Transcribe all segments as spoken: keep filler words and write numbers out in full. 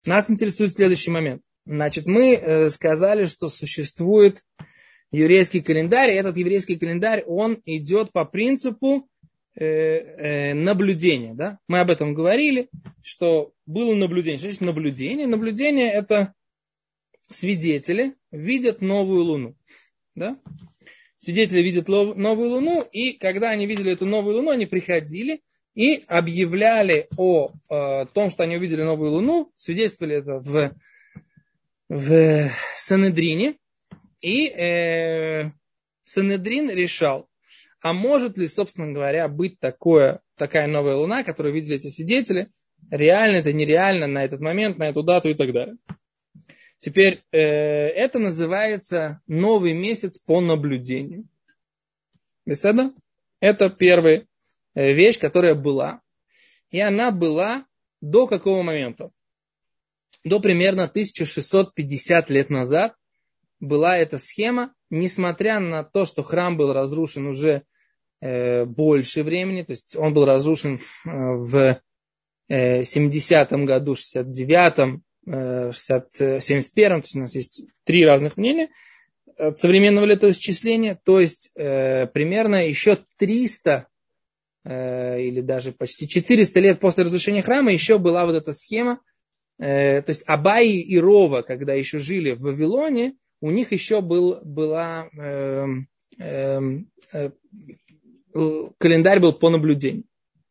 Нас интересует следующий момент. Значит, мы э, сказали, что существует еврейский календарь, и этот еврейский календарь, он идет по принципу э, э, наблюдения. Да? Мы об этом говорили, что было наблюдение. Что значит наблюдение? Наблюдение – это свидетели видят новую луну. Да? Свидетели видят новую луну, и когда они видели эту новую луну, они приходили и объявляли о, о том, что они увидели новую луну, свидетельствовали это в, в Санедрине, и э, Санедрин решал, а может ли, собственно говоря, быть такое, такая новая луна, которую видели эти свидетели, реально это, нереально на этот момент, на эту дату и так далее. Теперь э, это называется новый месяц по наблюдению. Беседа? Это первая э, вещь, которая была. И она была до какого момента? До примерно тысяча шестьсот пятьдесят лет назад была эта схема, несмотря на то, что храм был разрушен уже э, больше времени, то есть он был разрушен э, в э, семидесятом году, шестьдесят девятом, семьдесят первом, то есть у нас есть три разных мнения от современного летоисчисления, то есть э, примерно еще триста э, или даже почти четыреста лет после разрушения храма еще была вот эта схема, э, то есть Абай и Рова, когда еще жили в Вавилоне, у них еще был, была э, э, э, календарь был по наблюдению.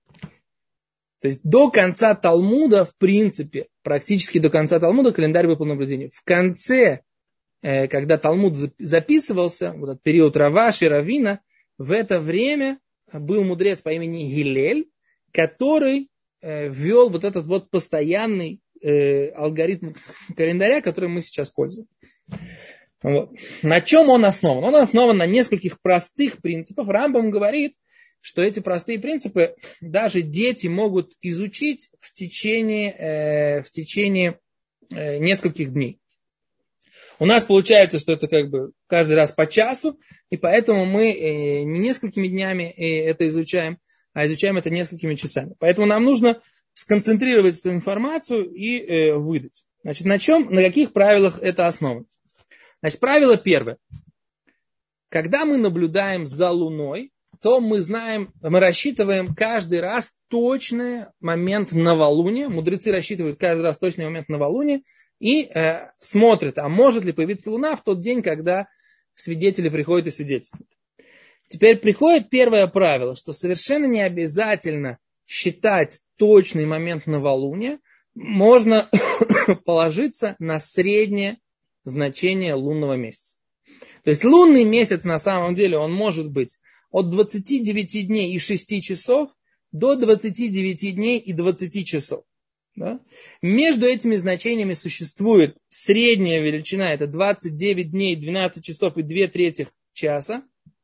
То есть до конца Талмуда, в принципе, практически до конца Талмуда календарь был по наблюдению. В конце, когда Талмуд записывался, вот этот период Раваши, Равина, в это время был мудрец по имени Гилель, который ввел вот этот вот постоянный алгоритм календаря, который мы сейчас пользуем. Вот. На чем он основан? Он основан на нескольких простых принципах. Рамбам говорит, что эти простые принципы даже дети могут изучить в течение, э, в течение э, нескольких дней. У нас получается, что это как бы каждый раз по часу, и поэтому мы э, не несколькими днями э, это изучаем, а изучаем это несколькими часами. Поэтому нам нужно сконцентрировать эту информацию и э, выдать. Значит, на чем, на каких правилах это основано? Значит, правило первое. Когда мы наблюдаем за Луной, то мы знаем, мы рассчитываем каждый раз точный момент новолуния. Мудрецы рассчитывают каждый раз точный момент новолуния и э, смотрят, а может ли появиться Луна в тот день, когда свидетели приходят и свидетельствуют. Теперь приходит первое правило, что совершенно не обязательно считать точный момент новолуния. Можно положиться на среднее значение лунного месяца. То есть лунный месяц на самом деле он может быть от двадцати девяти дней и шести часов до двадцати девяти дней и двадцати часов. Да? Между этими значениями существует средняя величина, это двадцать девять дней, двенадцать часов и две трети часа.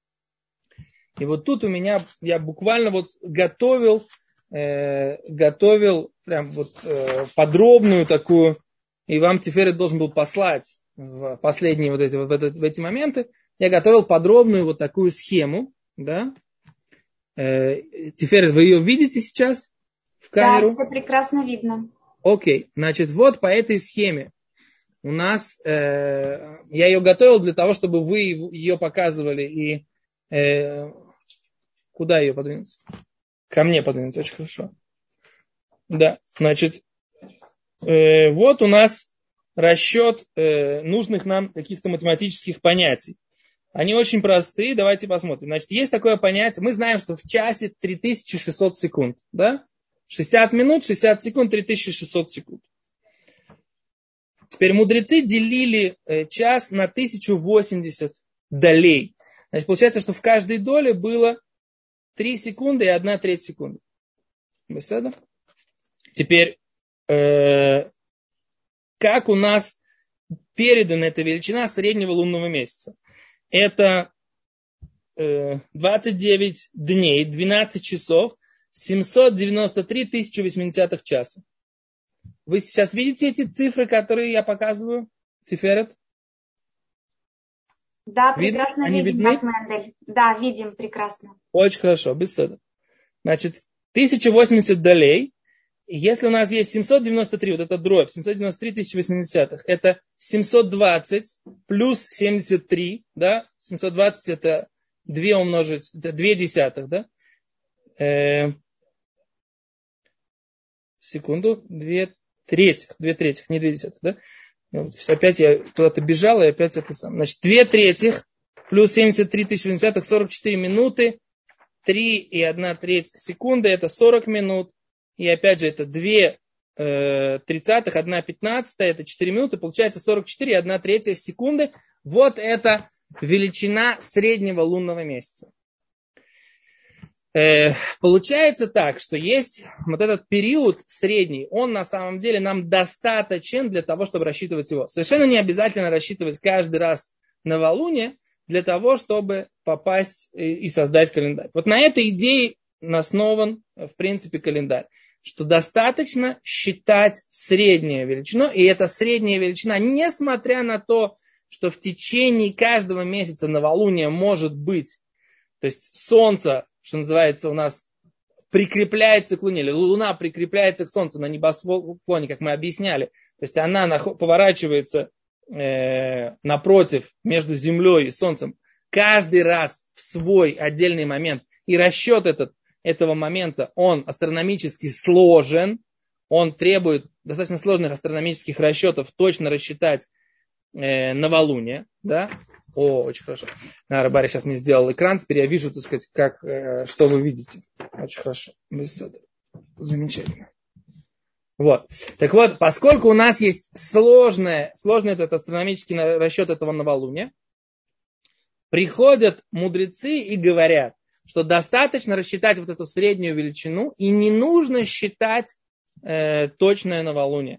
И вот тут у меня, я буквально вот готовил, э, готовил прям вот э, подробную такую, и вам теперь должен был послать в последние вот эти, вот в, этот, в эти моменты, я готовил подробную вот такую схему. Да? Э, теперь вы ее видите сейчас в камеру? Да, все прекрасно видно. Окей, значит, вот по этой схеме у нас, э, я ее готовил для того, чтобы вы ее показывали и э, куда ее подвинуть? Ко мне подвинуть, очень хорошо. Да, значит, э, вот у нас расчет э, нужных нам каких-то математических понятий. Они очень простые, давайте посмотрим. Значит, есть такое понятие, мы знаем, что в часе три тысячи шестьсот секунд, да? шестьдесят минут, шестьдесят секунд, три тысячи шестьсот секунд. Теперь мудрецы делили час на тысячу восемьдесят долей. Значит, получается, что в каждой доле было три секунды и одна треть секунды. Беседа? Теперь, э, как у нас передана эта величина среднего лунного месяца? Это э, двадцать девять дней, двенадцать часов, семьсот девяносто три тысячи восемьдесят часа. Вы сейчас видите эти цифры, которые я показываю? Тиферет? Да, прекрасно Они видим, видны? Мендель. Да, видим прекрасно. Очень хорошо, беседа. Значит, тысяча восемьдесят долей. Если у нас есть семьсот девяносто три, вот это дробь, семьсот девяносто три тысячи восьмидесятых, это семьсот двадцать плюс семьдесят три, да, семьсот двадцать это два умножить, это два десятых, да, э, секунду, две третьих, две третьих, не две десятых, да, вот, опять я куда-то бежал, и опять это сам, значит, две третьих плюс семьдесят три тысячи восьмидесятых, сорок четыре минуты, три и одна треть секунды, это сорок минут. И опять же, это две тридцатых, одна пятнадцатая, это четыре минуты, получается сорок четыре и одна третья секунды. Вот это величина среднего лунного месяца. Э, получается так, что есть вот этот период средний, он на самом деле нам достаточен для того, чтобы рассчитывать его. Совершенно не обязательно рассчитывать каждый раз новолуние для того, чтобы попасть и создать календарь. Вот на этой идее основан, в принципе, календарь. Что достаточно считать среднюю величину, и эта средняя величина, несмотря на то, что в течение каждого месяца новолуние может быть, то есть солнце, что называется, у нас прикрепляется к луне, или луна прикрепляется к солнцу на небосклоне, как мы объясняли, то есть она поворачивается э, напротив, между землей и солнцем, каждый раз в свой отдельный момент, и расчет этот этого момента, он астрономически сложен, он требует достаточно сложных астрономических расчетов точно рассчитать э, новолуние, да, о, очень хорошо. А, Барри сейчас мне сделал экран, теперь я вижу, так сказать, как, э, что вы видите. Очень хорошо. Замечательно. Вот. Так вот, поскольку у нас есть сложный, сложный этот астрономический расчет этого новолуния, приходят мудрецы и говорят, что достаточно рассчитать вот эту среднюю величину, и не нужно считать э, точное новолуние.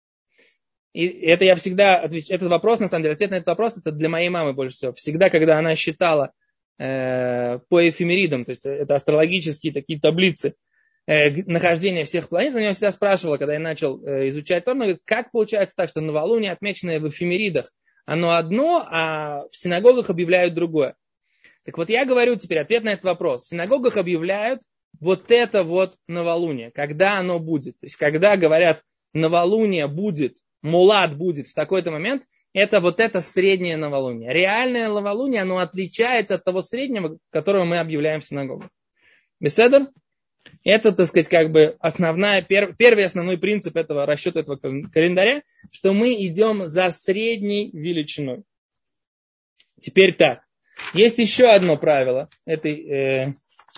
И это я всегда отвечаю, этот вопрос, на самом деле, ответ на этот вопрос, это для моей мамы больше всего. Всегда, когда она считала э, по эфемеридам, то есть это астрологические такие таблицы, э, нахождения всех планет, она меня всегда спрашивала, когда я начал э, изучать Тору, говорит, как получается так, что новолуние, отмеченное в эфемеридах, оно одно, а в синагогах объявляют другое. Так вот, я говорю теперь ответ на этот вопрос. В синагогах объявляют вот это вот новолуние, когда оно будет. То есть, когда говорят, новолуние будет, мулат будет в такой-то момент, это вот это среднее новолуние. Реальное новолуние, оно отличается от того среднего, которого мы объявляем в синагогах. Беседер? Это, так сказать, как бы основная, пер, первый основной принцип этого расчета этого календаря, что мы идем за средней величиной. Теперь так. Есть еще одно правило. Этой, э,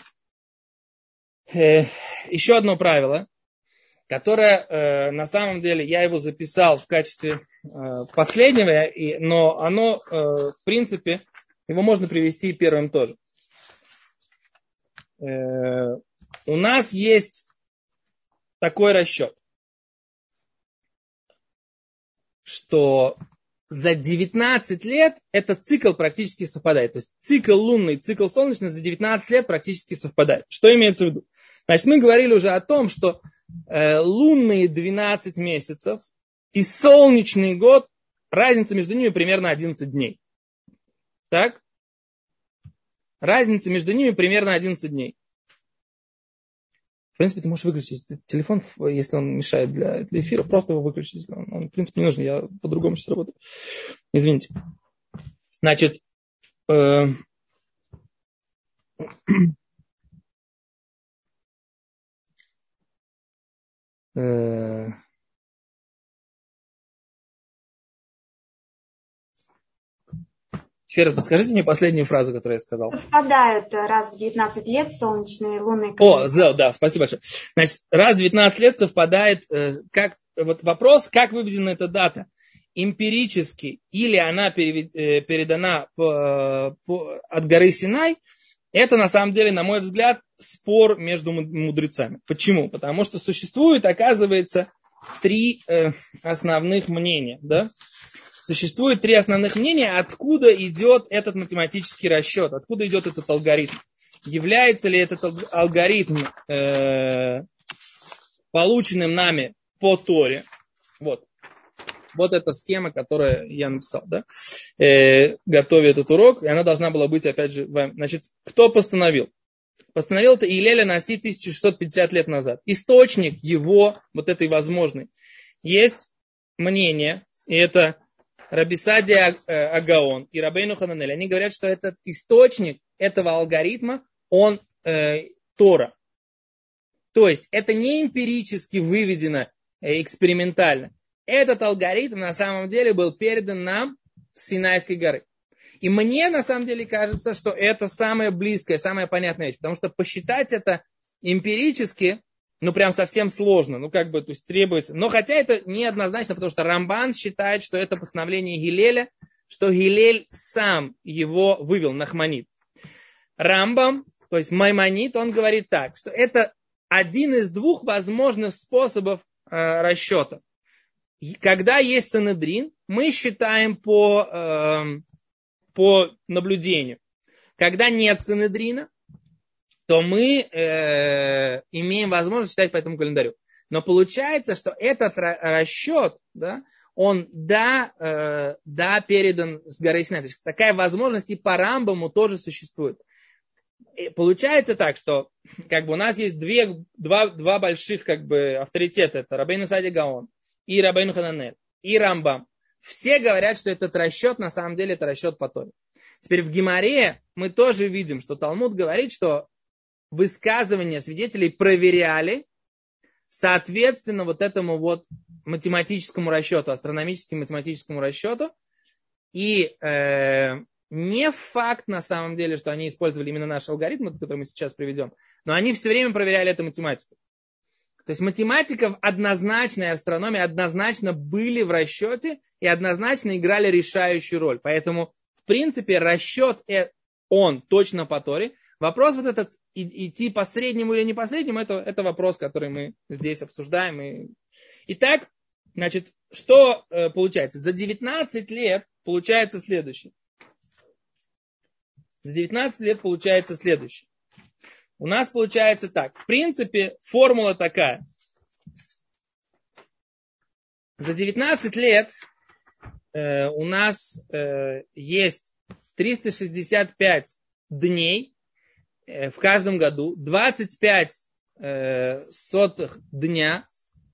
э, еще одно правило, которое э, на самом деле я его записал в качестве э, последнего, и, но оно, э, в принципе, его можно привести первым тоже. Э, у нас есть такой расчет, что за девятнадцать лет этот цикл практически совпадает. То есть цикл лунный, цикл солнечный за девятнадцать лет практически совпадает. Что имеется в виду? Значит, мы говорили уже о том, что э, лунные двенадцать месяцев и солнечный год, разница между ними примерно одиннадцать дней. Так? Разница между ними примерно одиннадцать дней. В принципе, ты можешь выключить телефон, если он мешает для, для эфира. Просто его выключить. Он, он, в принципе, не нужен. Я по-другому сейчас работаю. Извините. Значит, э, э, теперь подскажите мне последнюю фразу, которую я сказал. Совпадают раз в девятнадцать лет солнечные и лунные календари. О, да, спасибо большое. Значит, раз в девятнадцать лет совпадает, э, как, вот вопрос, как выведена эта дата. Эмпирически или она перевед, э, передана по, по, от горы Синай, это на самом деле, на мой взгляд, спор между мудрецами. Почему? Потому что существует, оказывается, три э, основных мнения. Да? Существует три основных мнения, откуда идет этот математический расчет, откуда идет этот алгоритм. Является ли этот алгоритм э, полученным нами по Торе? Вот. Вот эта схема, которую я написал, да? э, готовя этот урок, и она должна была быть, опять же, вами. Значит, кто постановил? постановил это Илеля Наси тысяча шестьсот пятьдесят лет назад. Источник его, вот этой возможной, есть мнение, и это Раби Садия Агаон и Рабейну Хананель. Они говорят, что этот источник этого алгоритма, он э, Тора. То есть это не эмпирически выведено э, экспериментально. Этот алгоритм на самом деле был передан нам с Синайской горы. И мне на самом деле кажется, что это самая близкая, самая понятная вещь. Потому что посчитать это эмпирически, ну прям совсем сложно. Ну как бы, то есть требуется. Но хотя это неоднозначно, потому что Рамбан считает, что это постановление Гилеля, что Гилель сам его вывел, Нахманит. Рамбам, то есть Маймонид, он говорит так, что это один из двух возможных способов э, расчета. Когда есть Санедрин, мы считаем по... Э, по наблюдению. Когда нет Санедрина, то мы э, имеем возможность считать по этому календарю. Но получается, что этот расчет, да, он да, э, да передан с горы Синай. То есть такая возможность и по Рамбаму тоже существует. И получается так, что как бы у нас есть две, два, два больших как бы, авторитета. Это Рабейну Садия Гаон и Рабейну Хананель и Рамбам. Все говорят, что этот расчет, на самом деле, это расчет по Торе. Теперь в Гемаре мы тоже видим, что Талмуд говорит, что высказывания свидетелей проверяли соответственно вот этому вот математическому расчету, астрономическому математическому расчету. И э, не факт, на самом деле, что они использовали именно наш алгоритм, который мы сейчас приведем, но они все время проверяли эту математику. То есть математика однозначно и астрономия однозначно были в расчете и однозначно играли решающую роль. Поэтому, в принципе, расчет, он точно по Торе. Вопрос вот этот, идти по среднему или не по среднему, это, это вопрос, который мы здесь обсуждаем. И... Итак, значит, что э, получается? За девятнадцать лет получается следующее. За девятнадцать лет получается следующее. У нас получается так. В принципе, формула такая. За девятнадцать лет э, у нас э, есть триста шестьдесят пять дней э, в каждом году, двадцать пять э, сотых дня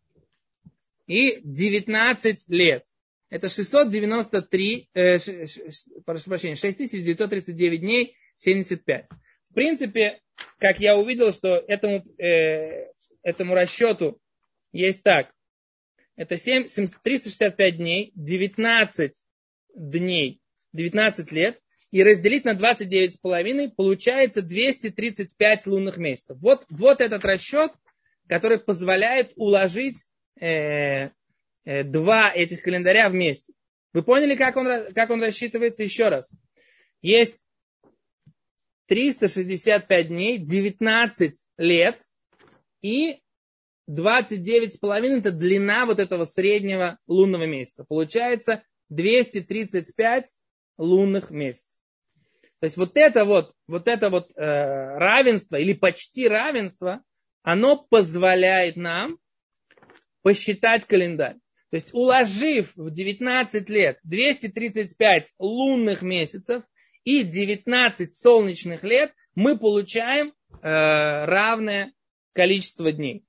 и девятнадцать лет. Это шестьсот девяносто три, э, ш, ш, прошу прощения, шесть тысяч девятьсот тридцать девять дней, семьдесят пять. В принципе, как я увидел, что этому, э, этому расчету есть так. Это семь, триста шестьдесят пять дней, девятнадцать дней, девятнадцать лет. И разделить на двадцать девять с половиной получается двести тридцать пять лунных месяцев. Вот, вот этот расчет, который позволяет уложить э, э, два этих календаря вместе. Вы поняли, как он, как он рассчитывается? Еще раз. Есть триста шестьдесят пять дней, девятнадцать лет и двадцать девять с половиной это длина вот этого среднего лунного месяца. Получается двести тридцать пять лунных месяцев. То есть вот это вот, вот это вот э, равенство или почти равенство, оно позволяет нам посчитать календарь. То есть уложив в девятнадцать лет двести тридцать пять лунных месяцев и девятнадцать солнечных лет, мы получаем э, равное количество дней.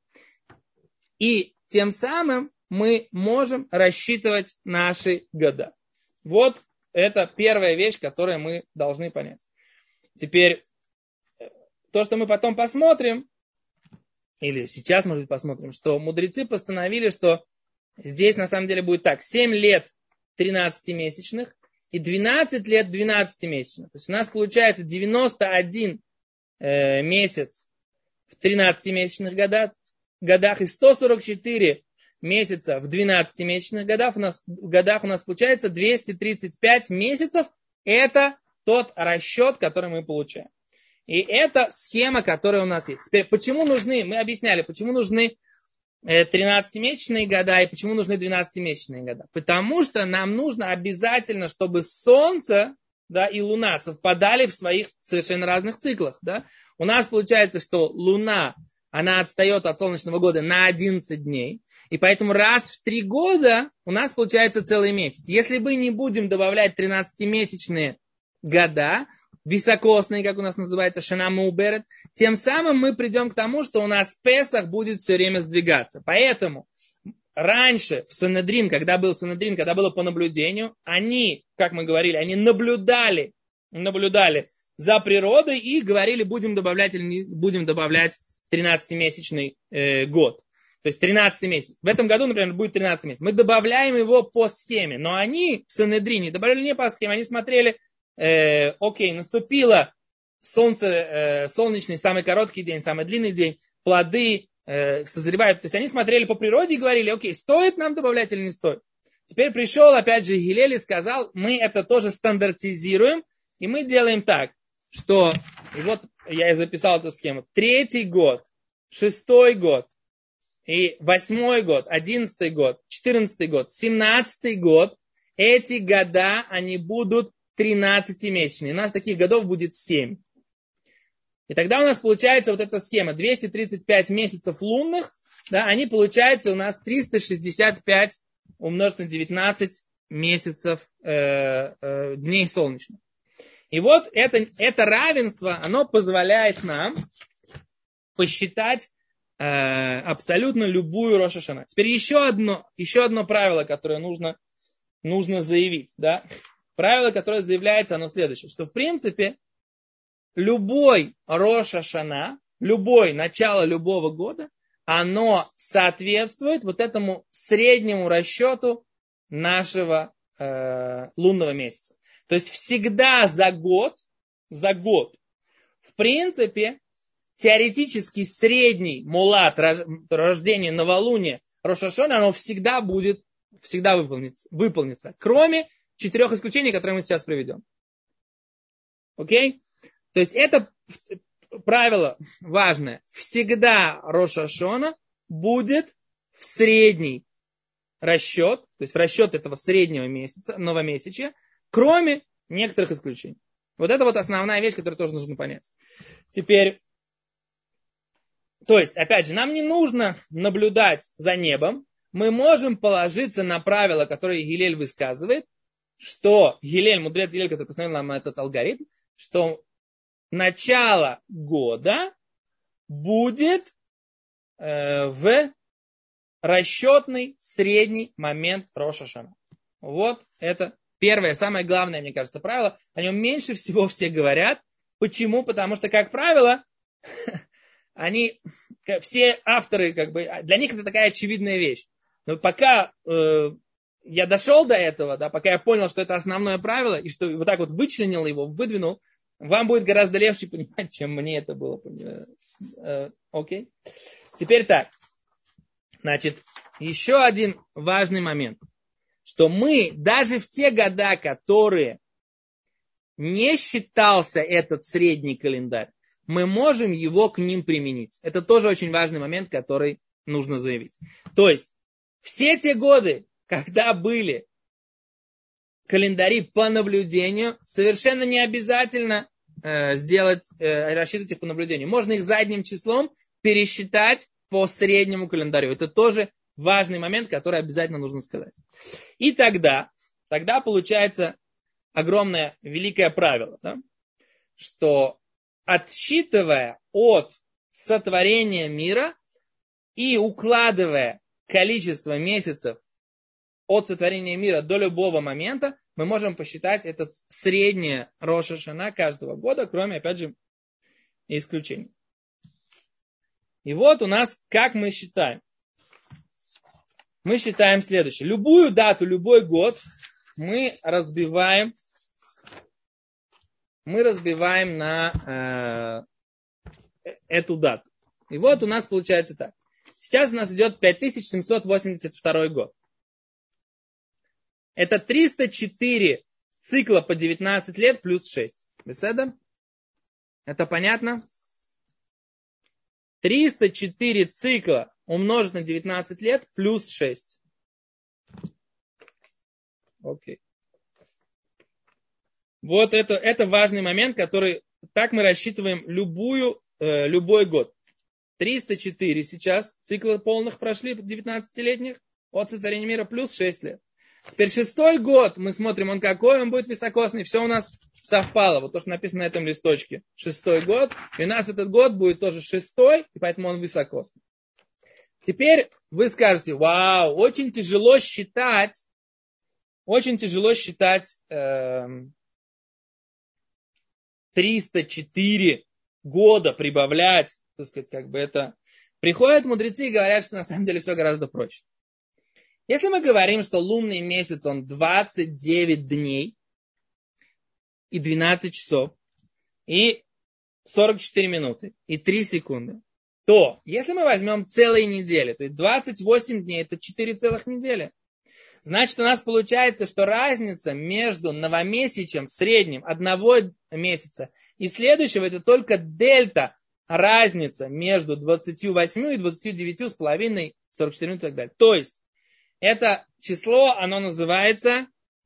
И тем самым мы можем рассчитывать наши года. Вот это первая вещь, которую мы должны понять. Теперь, то, что мы потом посмотрим, или сейчас, может быть, посмотрим, что мудрецы постановили, что здесь на самом деле будет так. семь лет тринадцатимесячных и двенадцать лет двенадцатимесячных. То есть у нас получается девяносто один э, месяц в тринадцатимесячных годах, годах и сто сорок четыре месяца в двенадцатимесячных годах у нас, годах у нас получается двести тридцать пять месяцев. Это тот расчет, который мы получаем. И это схема, которая у нас есть. Теперь, почему нужны, мы объясняли, почему нужны тринадцатимесячные года и почему нужны двенадцатимесячные года. Потому что нам нужно обязательно, чтобы Солнце, да, и Луна совпадали в своих совершенно разных циклах. Да. У нас получается, что Луна, она отстает от солнечного года на одиннадцать дней. И поэтому раз в три года у нас получается целый месяц. Если мы не будем добавлять тринадцатимесячные года, високосный, как у нас называется, Шана Меуберет, тем самым мы придем к тому, что у нас Песах будет все время сдвигаться. Поэтому раньше в Санедрин, когда был Санедрин, когда было по наблюдению, они, как мы говорили, они наблюдали, наблюдали за природой и говорили, будем добавлять или не будем добавлять тринадцатимесячный э, год. То есть тринадцатый месяц. В этом году, например, будет тринадцатый месяц. Мы добавляем его по схеме. Но они в Санедрине добавляли не по схеме. Они смотрели, э, окей, наступило солнце, э, солнечный, самый короткий день, самый длинный день, плоды э, созревают. То есть они смотрели по природе и говорили, окей, стоит нам добавлять или не стоит. Теперь пришел, опять же, Гилель и сказал, мы это тоже стандартизируем. И мы делаем так, что, и вот я и записал эту схему, третий год, шестой год, и восьмой год, одиннадцатый год, четырнадцатый год, семнадцатый год, эти года, они будут тринадцатимесячные. У нас таких годов будет семь. И тогда у нас получается вот эта схема. двести тридцать пять месяцев лунных, да, они получаются у нас триста шестьдесят пять умножить на девятнадцать месяцев э, э, дней солнечных. И вот это, это равенство, оно позволяет нам посчитать абсолютно любую Рош ха-Шана. Теперь еще одно, еще одно правило, которое нужно, нужно заявить. Да? Правило, которое заявляется, оно следующее, что в принципе любой Рош ха-Шана, любое начало любого года, оно соответствует вот этому среднему расчету нашего э, лунного месяца. То есть всегда за год, за год, в принципе, теоретически средний мулат рождения новолуния Рош ха-Шана, оно всегда будет, всегда выполнится, выполнится, кроме четырех исключений, которые мы сейчас приведем. Окей? То есть это правило важное. Всегда Рош ха-Шана будет в средний расчет, то есть в расчет этого среднего месяца, новомесячия, кроме некоторых исключений. Вот это вот основная вещь, которую тоже нужно понять. Теперь, то есть, опять же, нам не нужно наблюдать за небом. Мы можем положиться на правила, которые Гилель высказывает, что Гилель, мудрец Гилель, который постановил нам этот алгоритм, что начало года будет э, в расчетный средний момент Рош ха-Шана. Вот это первое, самое главное, мне кажется, правило. О нем меньше всего все говорят. Почему? Потому что, как правило, они, все авторы, как бы, для них это такая очевидная вещь. Но пока э, я дошел до этого, да, пока я понял, что это основное правило, и что вот так вот вычленил его, выдвинул, вам будет гораздо легче понимать, чем мне это было. Э, окей? Теперь так. Значит, еще один важный момент. Что мы даже в те года, которые не считался этот средний календарь, мы можем его к ним применить. Это тоже очень важный момент, который нужно заявить. То есть, все те годы, когда были календари по наблюдению, совершенно не обязательно э, сделать, э, рассчитывать их по наблюдению. Можно их задним числом пересчитать по среднему календарю. Это тоже важный момент, который обязательно нужно сказать. И тогда, тогда получается огромное, великое правило, да, что отсчитывая от сотворения мира и укладывая количество месяцев от сотворения мира до любого момента, мы можем посчитать этот среднее Рош ха-Шана каждого года, кроме, опять же, исключений. И вот у нас, как мы считаем. Мы считаем следующее. Любую дату, любой год мы разбиваем мы разбиваем на э, эту дату. И вот у нас получается так. Сейчас у нас идет пять тысяч семьсот восемьдесят второй год. Это триста четыре цикла по девятнадцать лет плюс шесть. Беседа? Это понятно? триста четыре цикла умножить на девятнадцать лет плюс шесть. Окей. Вот это, это важный момент, который, так мы рассчитываем любую, э, любой год. триста четыре сейчас, циклы полных прошли, девятнадцатилетних, от сотворения мира, плюс шесть лет. Теперь шестой год, мы смотрим, он какой, он будет високосный, все у нас совпало. Вот то, что написано на этом листочке. Шестой год. И у нас этот год будет тоже шестой, и поэтому он высокосный. Теперь вы скажете, вау, очень тяжело считать, очень тяжело считать э, триста четыре года прибавлять, так сказать, как бы это. Приходят мудрецы и говорят, что на самом деле все гораздо проще. Если мы говорим, что лунный месяц, он двадцать девять дней и двенадцать часов, и сорок четыре минуты, и три секунды, то если мы возьмем целые недели, то есть двадцать восемь дней, это четыре целых недели, значит у нас получается, что разница между новомесячем средним одного месяца и следующего, это только дельта, разница между двадцатью восьмью и двадцатью девятью с половиной, сорок четыре минуты и так далее. То есть, это число, оно называется,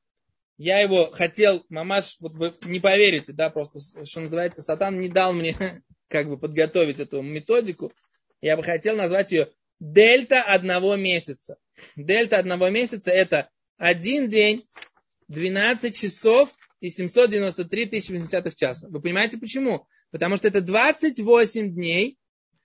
я его хотел, мамаш, вот вы не поверите, да, просто, что называется, Сатан не дал мне как бы подготовить эту методику, я бы хотел назвать ее дельта одного месяца. Дельта одного месяца это один день, двенадцать часов и семьсот девяносто три тысячи восьмидесятых часа. Вы понимаете почему? Потому что это двадцать восемь дней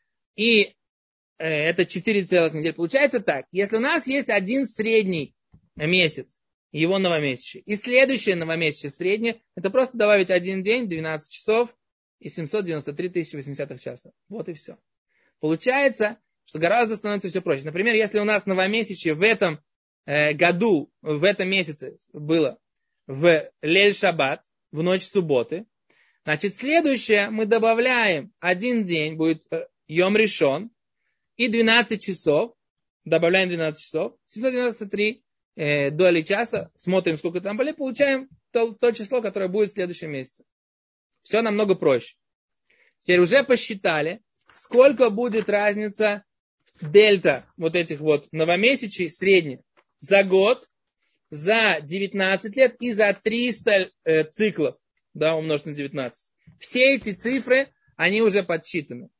и э, это четыре целых недели. Получается так, если у нас есть один средний месяц, его новомесячие, и следующее новомесячие среднее, это просто добавить один день, двенадцать часов и семьсот девяносто три тысячи восьмидесятых часа. Вот и все. Получается, что гораздо становится все проще. Например, если у нас новомесячие в этом э, году, в этом месяце было в Лель-Шаббат, в ночь субботы, значит, следующее мы добавляем один день, будет э, Йом Ришон, и двенадцать часов, добавляем двенадцать часов, семьсот девяносто три э, доли часа, смотрим, сколько там были, получаем то, то число, которое будет в следующем месяце. Все намного проще. Теперь уже посчитали, сколько будет разница дельта вот этих вот новомесячий средних за год, за девятнадцать лет и за триста э, циклов, да, умножить на девятнадцать. Все эти цифры, они уже подсчитаны.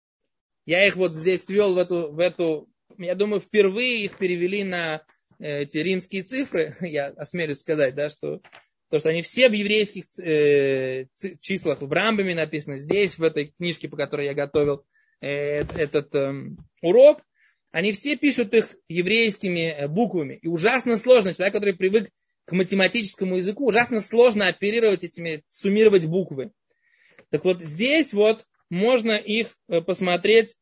Я их вот здесь свел в эту, в эту, я думаю, впервые их перевели на э, эти римские цифры. Я осмелюсь сказать, да, что то, что они все в еврейских э, числах, в Рамбаме написано, здесь, в этой книжке, по которой я готовил э, этот э, урок, они все пишут их еврейскими буквами. И ужасно сложно, человек, который привык к математическому языку, ужасно сложно оперировать этими, суммировать буквы. Так вот, здесь вот можно их посмотреть,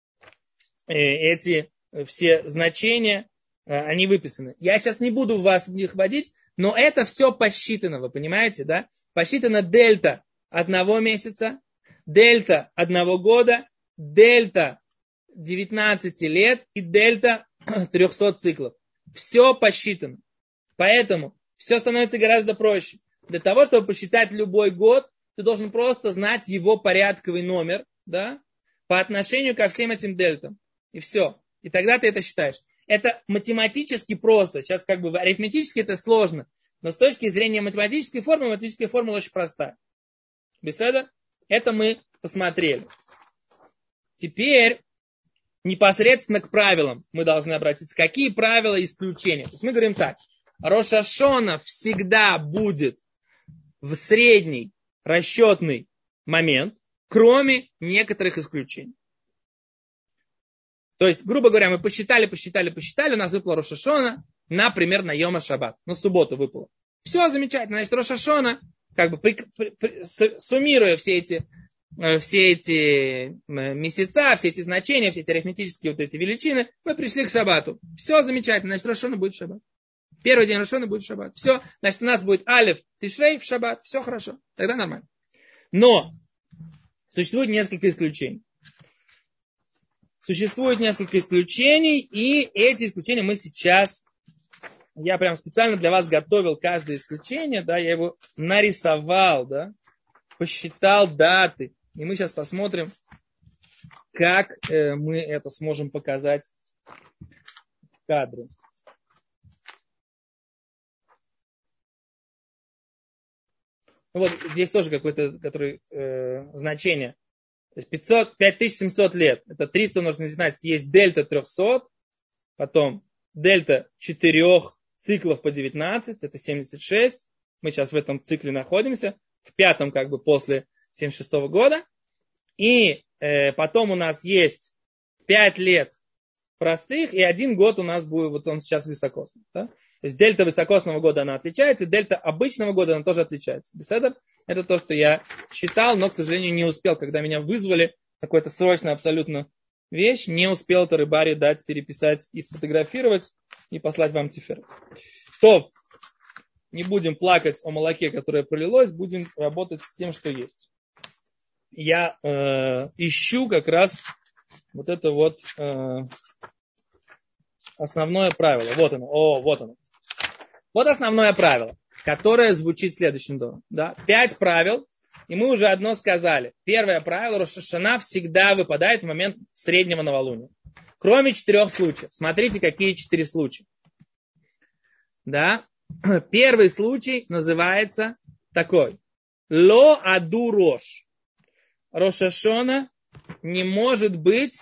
эти все значения, они выписаны. Я сейчас не буду вас в них вводить, но это все посчитано, вы понимаете, да? Посчитано дельта одного месяца, дельта одного года, дельта девятнадцати лет и дельта трехсот циклов. Все посчитано. Поэтому все становится гораздо проще. Для того, чтобы посчитать любой год, ты должен просто знать его порядковый номер, да, по отношению ко всем этим дельтам. И все. И тогда ты это считаешь. Это математически просто. Сейчас как бы арифметически это сложно. Но с точки зрения математической формулы, математическая формула очень простая. Беседа? Это мы посмотрели. Теперь непосредственно к правилам мы должны обратиться. Какие правила исключения? То есть мы говорим так. Рош ха-Шана всегда будет в средний расчетный момент, кроме некоторых исключений. То есть, грубо говоря, мы посчитали, посчитали, посчитали, у нас выпало Рош ха-Шана, например, на Йом ха-Шаббат, на субботу выпало. Все замечательно, значит, Рош ха-Шана, как бы при, при, при, суммируя все эти, все эти месяца, все эти значения, все эти арифметические вот эти величины, мы пришли к Шаббату. Все замечательно, значит, Рош ха-Шана будет в Шаббат. Первый день Рош ха-Шана будет в Шаббат. Все, значит, у нас будет Алеф Тишрей в Шаббат. Все хорошо, тогда нормально. Но существует несколько исключений. Существует несколько исключений, и эти исключения мы сейчас, я прям специально для вас готовил каждое исключение, да, я его нарисовал, да, посчитал даты, и мы сейчас посмотрим, как э, мы это сможем показать в кадре. Вот здесь тоже какое-то который, э, значение. То есть пятьсот, пять тысяч семьсот лет. Это триста умножить на девятнадцать. Есть дельта трехсот. Потом дельта четырех циклов по девятнадцать. Это семьдесят шесть. Мы сейчас в этом цикле находимся. в пятом как бы после семьдесят шестого года. И э, потом у нас есть пять лет простых, и один год у нас будет, вот он сейчас високосный. Да? То есть дельта високосного года она отличается, и дельта обычного года она тоже отличается. Беседа? Это то, что я считал, но, к сожалению, не успел, когда меня вызвали, какой-то срочно абсолютно вещь, не успел это рыбари дать, переписать и сфотографировать, и послать вам тифер. То, не будем плакать о молоке, которое пролилось, будем работать с тем, что есть. Я э, ищу как раз вот это вот э, основное правило. Вот оно. О, вот оно. Вот основное правило, которое звучит следующим тоном. Да? Пять правил, и мы уже одно сказали. Первое правило: Рош ха-Шана всегда выпадает в момент среднего новолуния. Кроме четырех случаев. Смотрите, какие четыре случая. Да? Первый случай называется такой. Ло аду рош. Рош ха-Шана не может быть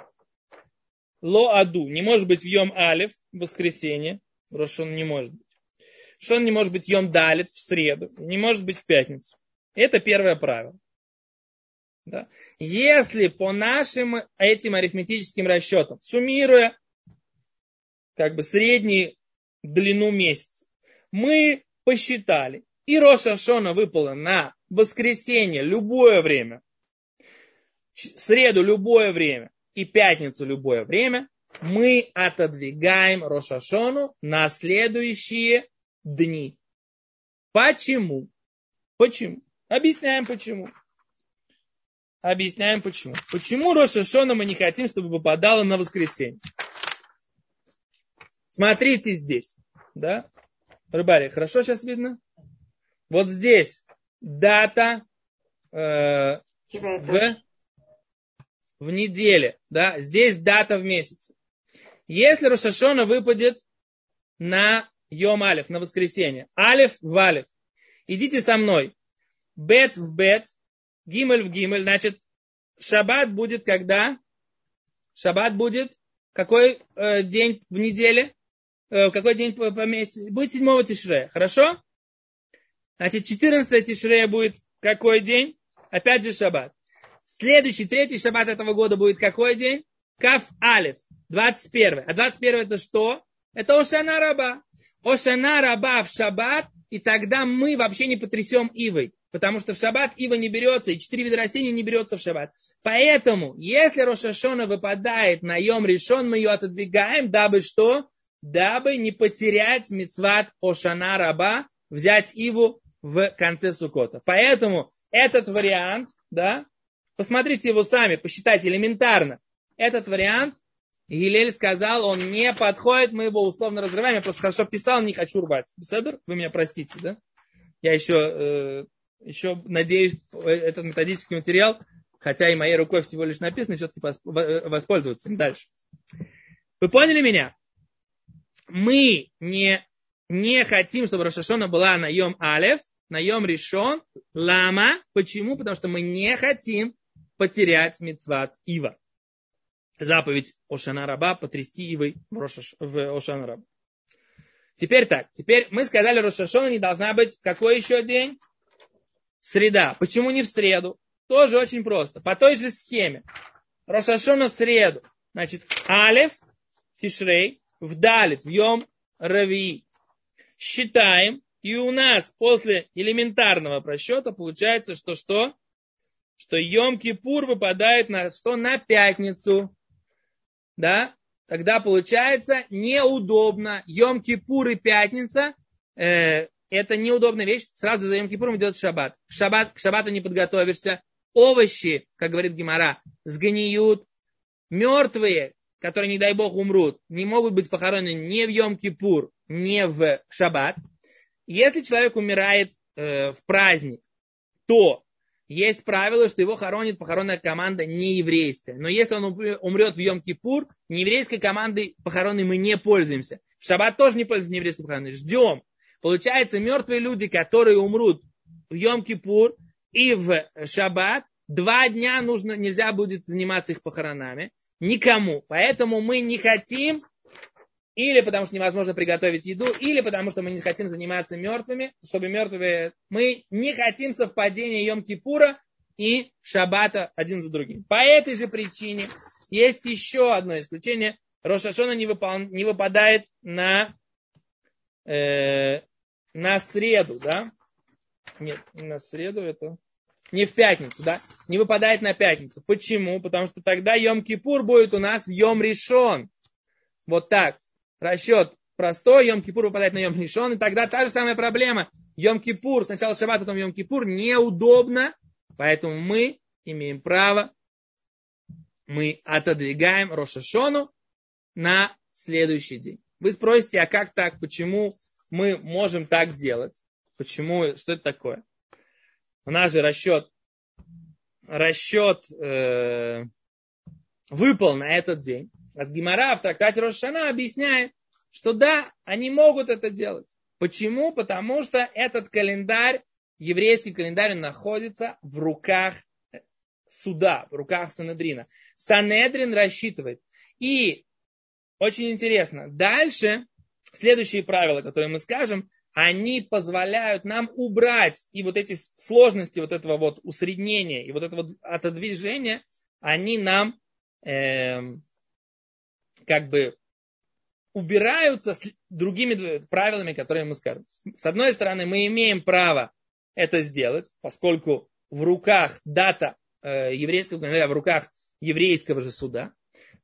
ло аду. Не может быть в йом алев, в воскресенье. Рош ха-Шана не может быть. Рош ха-Шана не может быть йом далит, в среду. Не может быть в пятницу. Это первое правило. Да? Если по нашим этим арифметическим расчетам, суммируя как бы среднюю длину месяца, мы посчитали, и Рош ха-Шана выпало на воскресенье любое время, среду любое время и пятницу любое время, мы отодвигаем Рош ха-Шану на следующие дни. Почему? Почему? Объясняем почему. Объясняем почему. Почему Рош ха-Шана мы не хотим, чтобы выпадало на воскресенье? Смотрите здесь. Да? Рыбари, хорошо сейчас видно? Вот здесь дата э, в, в неделе. Да? Здесь дата в месяце. Если Рош ха-Шана выпадет на йом алев, на воскресенье, алев в алев, идите со мной. Бет в бет, гимель в гимель. Значит, шаббат будет когда? Шаббат будет какой э, день в неделе? Э, какой день по, по месяцу? Будет седьмого тишрея. Хорошо? Значит, четырнадцатого тишрея будет какой день? Опять же шаббат. Следующий, третий шаббат этого года будет какой день? Каф алев. двадцать первый. А двадцать первый это что? Это Ошана Раба. Ошана Раба в шаббат. И тогда мы вообще не потрясем ивой. Потому что в шаббат ива не берется, и четыре вида растений не берется в шаббат. Поэтому, если Рош ха-Шана выпадает на йом ришон, мы ее отодвигаем, дабы что? Дабы не потерять мицват Ошана Раба, взять иву в конце Суккота. Поэтому этот вариант, да, посмотрите его сами, посчитайте элементарно. Этот вариант, Гилель сказал, он не подходит, мы его условно разрываем. Я просто хорошо писал, не хочу рвать. Беседер? Вы меня простите, да? Я еще... Э, Еще, надеюсь, этот методический материал, хотя и моей рукой всего лишь написано, все-таки воспользоваться им дальше. Вы поняли меня? Мы не, не хотим, чтобы Рош ха-Шана была на йом алев, на йом ришон. Лама. Почему? Потому что мы не хотим потерять мицват ива. Заповедь Ошана Раба, потрясти ивой в, Рош, в Ошана Раба. Теперь так. Теперь мы сказали, Рош ха-Шана не должна быть какой еще день? Среда. Почему не в среду? Тоже очень просто. По той же схеме. Рош ха-Шана в среду. Значит, алев, тишрей, в далит, в йом равии. Считаем. И у нас после элементарного просчета получается, что что? Что йом-кипур выпадает на что? На пятницу. Да? Тогда получается неудобно. Йом-кипур и пятница э, это неудобная вещь. Сразу за Йом-Кипуром идет шаббат. Шаббат. К шаббату не подготовишься. Овощи, как говорит Гемара, сгниют. Мертвые, которые, не дай бог, умрут, не могут быть похоронены ни в Йом-Кипур, ни в шаббат. Если человек умирает э, в праздник, то есть правило, что его хоронит похоронная команда не еврейская. Но если он умрет в Йом-Кипур, нееврейской командой похоронной мы не пользуемся. В шаббат тоже не пользуемся нееврейской похоронной. Ждем. Получается, мертвые люди, которые умрут в Йом-Кипур и в шаббат, два дня нужно, нельзя будет заниматься их похоронами. Никому. Поэтому мы не хотим или потому что невозможно приготовить еду, или потому что мы не хотим заниматься мертвыми, чтобы мертвые... Мы не хотим совпадения Йом-Кипура и Шаббата один за другим. По этой же причине есть еще одно исключение. Рош ха-Шана не, выпол... не выпадает на, э, на среду, да? Нет, не на среду, это... Не в пятницу, да? Не выпадает на пятницу. Почему? Потому что тогда Йом-Кипур будет у нас в Йом-Ришон. Вот так. Расчет простой, Йом-Кипур выпадает на Йом-Ришон, и тогда та же самая проблема. Йом-Кипур, сначала Шаббат, потом Йом-Кипур, неудобно, поэтому мы имеем право, мы отодвигаем Рош ха-Шану на следующий день. Вы спросите, а как так, почему мы можем так делать? Почему, что это такое? У нас же расчет, расчет э, выпал на этот день. А Гемара в трактате Рош ха-Шана объясняет, что да, они могут это делать. Почему? Потому что этот календарь, еврейский календарь, находится в руках суда, в руках Санедрина. Санедрин рассчитывает. И очень интересно, дальше следующие правила, которые мы скажем, они позволяют нам убрать и вот эти сложности, вот этого вот усреднения и вот этого отодвижения, они нам э, как бы убираются с другими правилами, которые мы скажем. С одной стороны, мы имеем право это сделать, поскольку в руках дата э, еврейского календаря, в руках еврейского же суда.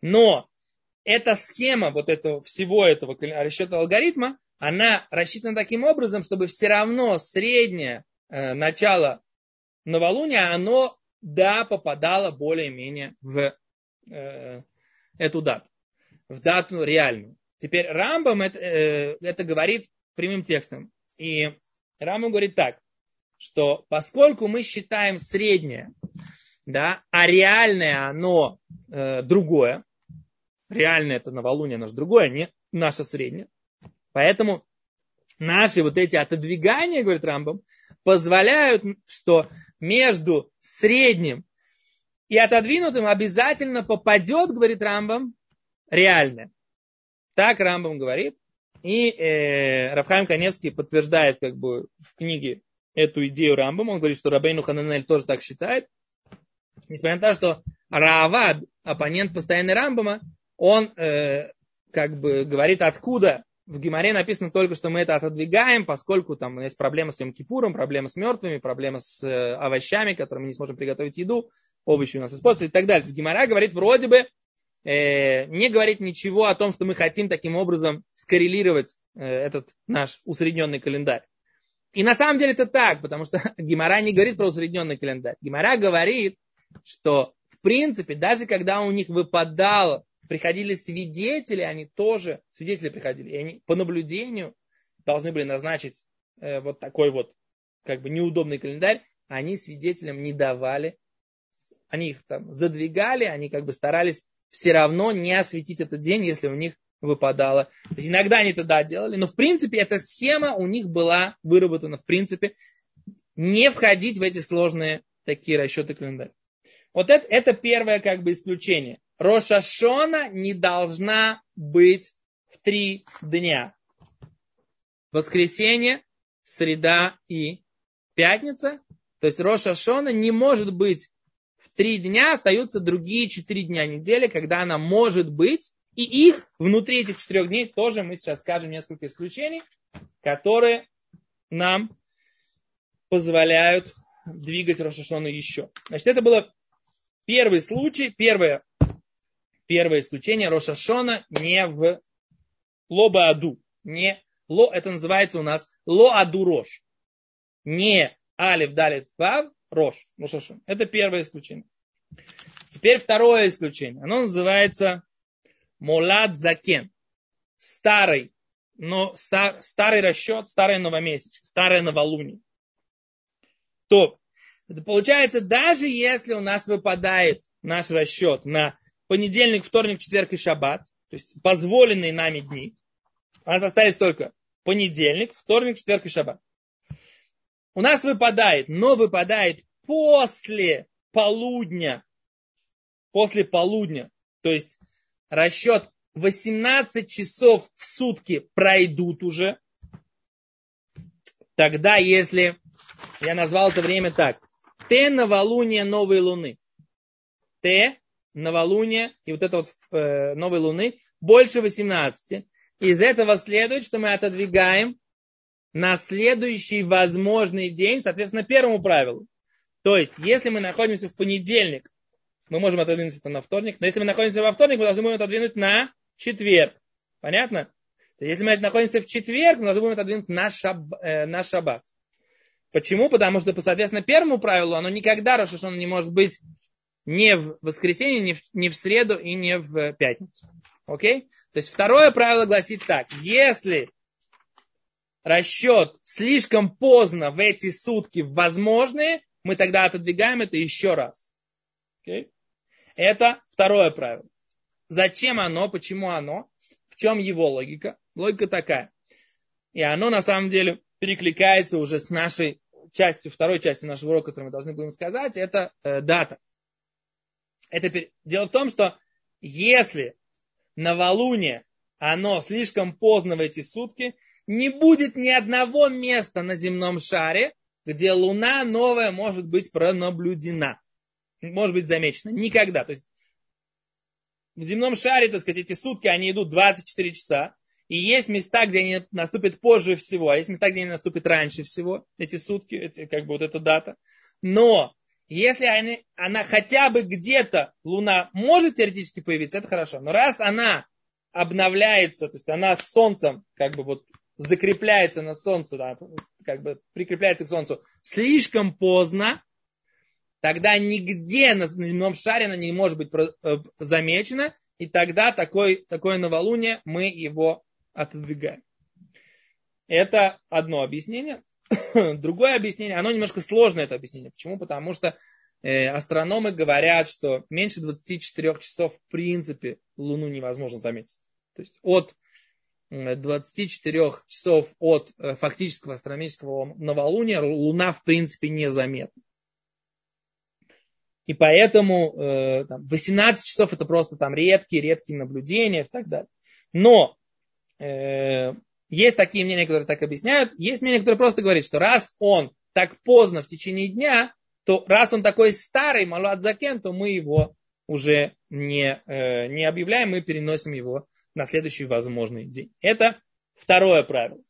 Но эта схема вот этого, всего этого расчета алгоритма, она рассчитана таким образом, чтобы все равно среднее э, начало новолуния, оно, да, попадало более-менее в э, эту дату. В дату реальную. Теперь Рамбам это, э, это говорит прямым текстом. И Рамбам говорит так, что поскольку мы считаем среднее, да, а реальное оно э, другое, реальное это новолуние, оно же другое, не наше среднее, поэтому наши вот эти отодвигания, говорит Рамбам, позволяют, что между средним и отодвинутым обязательно попадет, говорит Рамбам, реальное. Так Рамбам говорит. И э, Рав Хаим Каневский подтверждает как бы в книге эту идею Рамбама. Он говорит, что Рабейну Хананель тоже так считает. Несмотря на то, что Раавад, оппонент постоянный Рамбама, он э, как бы говорит, откуда в Гемаре написано только, что мы это отодвигаем, поскольку там есть проблема с Йом-Кипуром, проблема с мертвыми, проблема с э, овощами, которыми мы не сможем приготовить еду, овощи у нас используются и так далее. То есть Гемара говорит вроде бы, э, не говорит ничего о том, что мы хотим таким образом скоррелировать э, этот наш усредненный календарь. И на самом деле это так, потому что Гемара не говорит про усредненный календарь. Гемара говорит, что в принципе, даже когда у них выпадало, приходили свидетели, они тоже, свидетели приходили, и они по наблюдению должны были назначить э, вот такой вот как бы неудобный календарь, они свидетелям не давали, они их там задвигали, они как бы старались все равно не осветить этот день, если у них выпадало. То есть иногда они это да делали, но в принципе эта схема у них была выработана в принципе не входить в эти сложные такие расчеты календаря. Вот это, это первое как бы исключение. Рош ха-Шана не должна быть в три дня. Воскресенье, среда и пятница. То есть Рош ха-Шана не может быть в три дня, остаются другие четыре дня недели, когда она может быть. И их внутри этих четырех дней тоже мы сейчас скажем несколько исключений, которые нам позволяют двигать Рош ха-Шану еще. Значит, это было первый случай, первое, первое исключение Рош ха-Шана не в ло-ба-аду. Не ло, это называется у нас ло-аду рош. Не алиф, далит, вав, рош. Рош ха-Шана. Это первое исключение. Теперь второе исключение. Оно называется молад закен. Старый, но стар, старый расчет, старое новомесячье, старое новолуние. То это получается, даже если у нас выпадает наш расчет на понедельник, вторник, четверг и шаббат, то есть позволенные нами дни, у нас остались только понедельник, вторник, четверг и шаббат. У нас выпадает, но выпадает после полудня. После полудня. То есть расчет восемнадцать часов в сутки пройдут уже, тогда если, я назвал это время так, Т новолуние новой луны, Т новолуние и вот это вот э, новой луны больше восемнадцати, из этого следует, что мы отодвигаем на следующий возможный день, соответственно, первому правилу. То есть, если мы находимся в понедельник, мы можем отодвинуть это на вторник, но если мы находимся во вторник, мы должны будем отодвинуть на четверг. Понятно? То есть, если мы находимся в четверг, мы должны будем отодвинуть на, шаб, э, на шаббат. Почему? Потому что, соответственно, первому правилу, оно никогда, Рош ха-Шана, не может быть не в воскресенье, не в, не в среду и не в пятницу. Окей? То есть, второе правило гласит так. Если расчет слишком поздно в эти сутки возможные, мы тогда отодвигаем это еще раз. Okay? Это второе правило. Зачем оно? Почему оно? В чем его логика? Логика такая. И оно на самом деле перекликается уже с нашей частью, второй частью нашего урока, которую мы должны будем сказать, это э, дата. Это, дело в том, что если новолуние, оно слишком поздно в эти сутки, не будет ни одного места на земном шаре, где луна новая может быть пронаблюдена, может быть замечена. Никогда. То есть в земном шаре, так сказать, эти сутки, они идут двадцать четыре часа. И есть места, где они наступят позже всего, а есть места, где они наступят раньше всего, эти сутки, эти, как бы вот эта дата. Но если они, она хотя бы где-то, луна может теоретически появиться, это хорошо. Но раз она обновляется, то есть она с солнцем, как бы вот закрепляется на солнце, да, как бы прикрепляется к солнцу слишком поздно, тогда нигде на земном шаре она не может быть замечена, и тогда такой, такое новолуние мы его отодвигаем. Это одно объяснение. Другое объяснение, оно немножко сложное, это объяснение. Почему? Потому что э, астрономы говорят, что меньше двадцати четырёх часов в принципе Луну невозможно заметить. То есть от двадцати четырёх часов от э, фактического астрономического новолуния Луна в принципе незаметна. И поэтому э, там, восемнадцать часов это просто там редкие-редкие наблюдения и так далее. Но э, есть такие мнения, которые так объясняют. Есть мнения, которые просто говорят, что раз он так поздно в течение дня, то раз он такой старый, малат закен, то мы его уже не, э, не объявляем, мы переносим его на следующий возможный день. Это второе правило.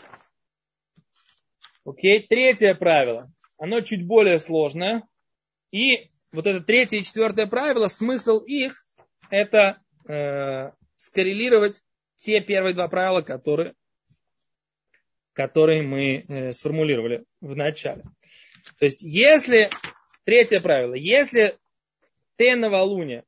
Окей, третье правило. Оно чуть более сложное. И вот это третье и четвертое правило, смысл их, это э, скоррелировать те первые два правила, которые, которые мы э, сформулировали в начале. То есть, если, третье правило, если Т новолуние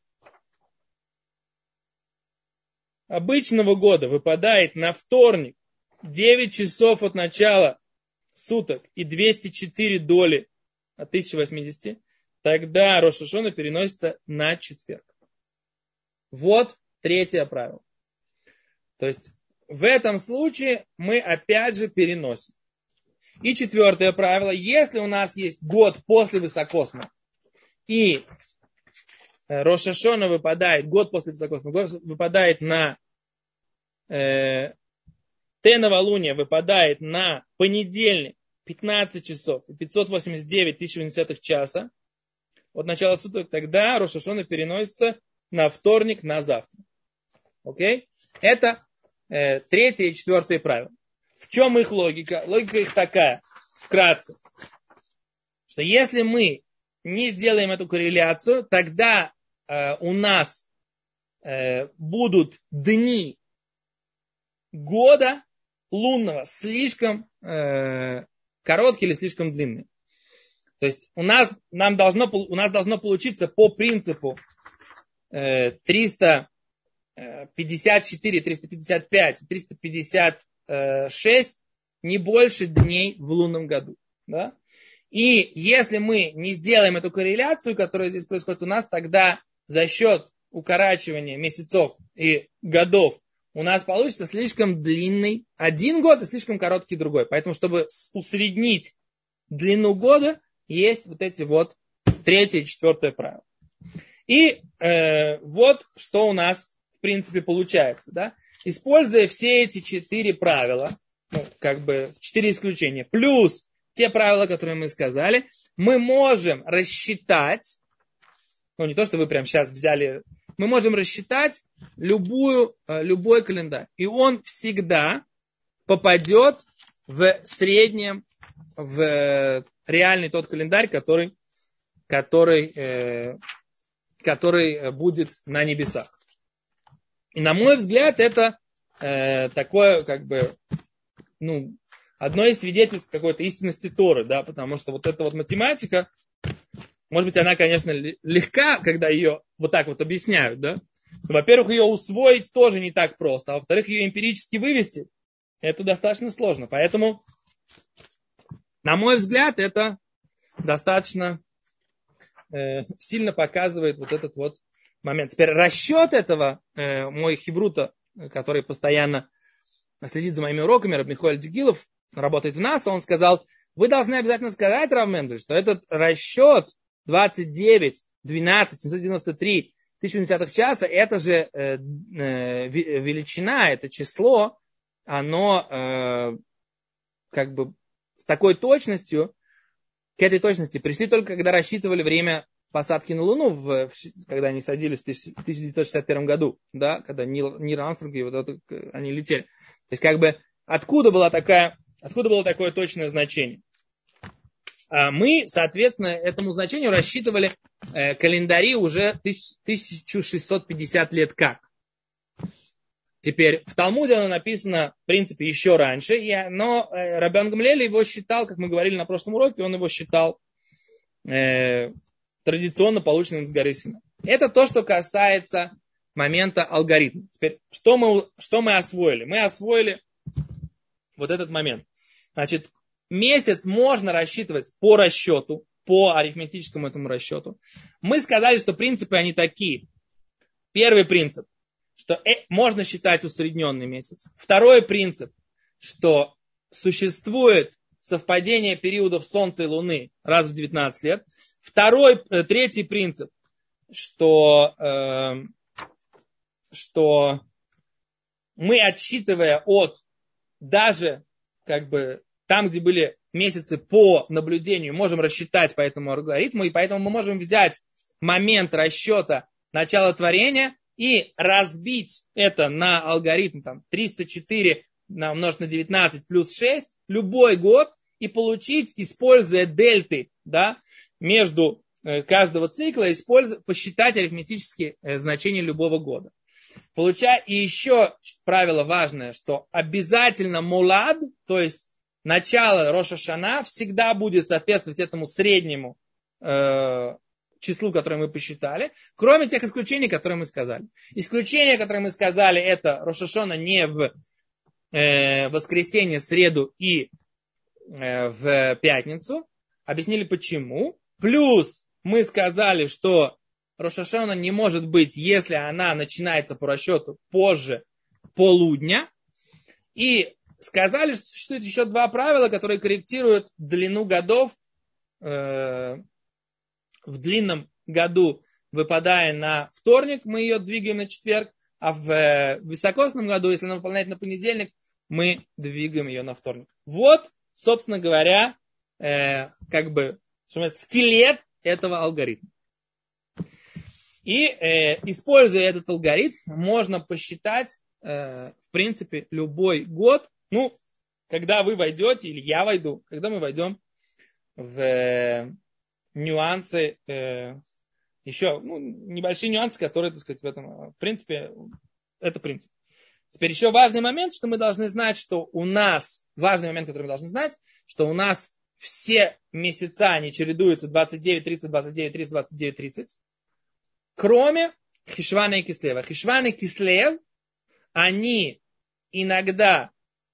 обычного года выпадает на вторник, девять часов от начала суток и двести четыре доли от тысячи восьмидесяти, тогда Рош ха-Шана переносится на четверг. Вот третье правило. То есть в этом случае мы опять же переносим. И четвертое правило. Если у нас есть год после високосного и Рош ха-Шана выпадает, год после високосного, год выпадает на э, Т новолуние выпадает на понедельник пятнадцать часов и пятьсот восемьдесят девять тысяч восьмидесятых часа от начала суток, тогда Рош ха-Шана переносится на вторник, на завтра. Окей? Это э, третье и четвертое правило. В чем их логика? Логика их такая, вкратце, что если мы не сделаем эту корреляцию, тогда э, у нас э, будут дни года лунного слишком э, короткие или слишком длинные. То есть у нас, нам должно, у нас должно получиться по принципу э, триста пятьдесят четыре, триста пятьдесят пять, триста пятьдесят шесть не больше дней в лунном году. Да? И если мы не сделаем эту корреляцию, которая здесь происходит у нас, тогда за счет укорачивания месяцев и годов у нас получится слишком длинный один год и слишком короткий другой. Поэтому, чтобы усреднить длину года, есть вот эти вот третье и четвертое правило. И э, вот что у нас в принципе, получается, да? Используя все эти четыре правила, ну, как бы четыре исключения, плюс те правила, которые мы сказали, мы можем рассчитать, ну, не то, что вы прямо сейчас взяли, мы можем рассчитать любую, любой календарь. И он всегда попадет в среднем, в реальный тот календарь, который, который, э, который будет на небесах. И на мой взгляд, это э, такое, как бы, ну, одно из свидетельств какой-то истинности Торы, да, потому что вот эта вот математика, может быть, она, конечно, легка, когда ее вот так вот объясняют, да. Но, во-первых, ее усвоить тоже не так просто, а во-вторых, ее эмпирически вывести, это достаточно сложно. Поэтому, на мой взгляд, это достаточно э, сильно показывает вот этот вот момент. Теперь расчет этого, э, мой хибрута, который постоянно следит за моими уроками, Рав Михаэль Дегилов, работает в НАСА, он сказал, вы должны обязательно сказать, Рав Мендель, что этот расчет двадцать девять, двенадцать, семьсот девяносто три тысячи десятых часа, это же э, э, величина, это число, оно э, как бы с такой точностью, к этой точности пришли только когда рассчитывали время посадки на Луну, в, когда они садились в тысяча девятьсот шестьдесят первом году, да, когда Нил, Нил Армстронг и вот это, они летели. То есть, как бы, откуда, была такая, откуда было такое точное значение? А мы, соответственно, этому значению рассчитывали э, календари уже тысяча шестьсот пятьдесят лет как. Теперь, в Талмуде оно написано, в принципе, еще раньше, я, но э, Рабби Гамлиэль его считал, как мы говорили на прошлом уроке, он его считал э, традиционно полученным с горы Синай. Это то, что касается момента алгоритма. Теперь, что мы, что мы освоили? Мы освоили вот этот момент. Значит, месяц можно рассчитывать по расчету, по арифметическому этому расчету. Мы сказали, что принципы они такие. Первый принцип, что э, можно считать усредненный месяц. Второй принцип, что существует совпадение периодов Солнца и Луны раз в девятнадцать лет. Второй, э, третий принцип, что, э, что мы, отсчитывая от даже как бы там, где были месяцы по наблюдению, можем рассчитать по этому алгоритму, и поэтому мы можем взять момент расчета начала творения и разбить это на алгоритм там, триста четыре умножить на девятнадцать плюс шесть любой год и получить, используя дельты, да, между каждого цикла, используя, посчитать арифметические значения любого года. Получая, и еще правило важное, что обязательно мулад, то есть начало Рош ха-Шана, всегда будет соответствовать этому среднему э, числу, которое мы посчитали, кроме тех исключений, которые мы сказали. Исключения, которые мы сказали, это Рош ха-Шана не в э, воскресенье, среду и э, в пятницу. Объяснили почему. Плюс мы сказали, что Рош ха-Шана не может быть, если она начинается по расчету позже полудня. И сказали, что существует еще два правила, которые корректируют длину годов. Э, в длинном году, выпадая на вторник, мы ее двигаем на четверг, а в э, високосном году, если она выполняет на понедельник, мы двигаем ее на вторник. Вот, собственно говоря, э, как бы скелет этого алгоритма. И э, используя этот алгоритм, можно посчитать, э, в принципе, любой год. Ну, когда вы войдете, или я войду, когда мы войдем в э, нюансы, э, еще ну, небольшие нюансы, которые, так сказать, в этом, в принципе, это принцип. Теперь еще важный момент, что мы должны знать, что у нас, важный момент, который мы должны знать, что у нас все месяца, они чередуются двадцать девять тридцать, двадцать девять тридцать, двадцать девять тридцать. Кроме Хишвана и Кислева. Хишван и Кислев, они иногда